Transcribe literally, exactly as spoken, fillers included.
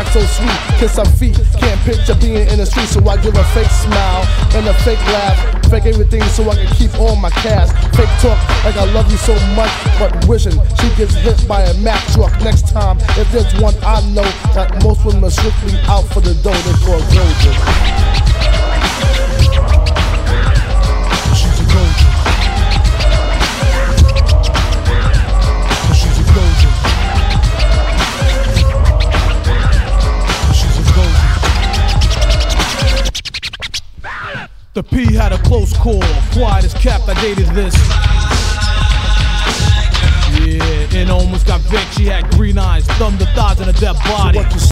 so sweet, kiss her feet. Can't picture being in the street, so I give a fake smile and a fake laugh. Fake everything so I can keep all my cash. Fake talk like I love you so much, but wishing she gets hit by a Mack truck. Next time, if there's one I know that most women are strictly out for the dough, they call Trojan. She's a Trojan. She's a Trojan. She's a Trojan. The P had a close call, quiet as kept, I dated this. Yeah, and almost got vexed, she had green eyes, thumbed the thighs and a dead body.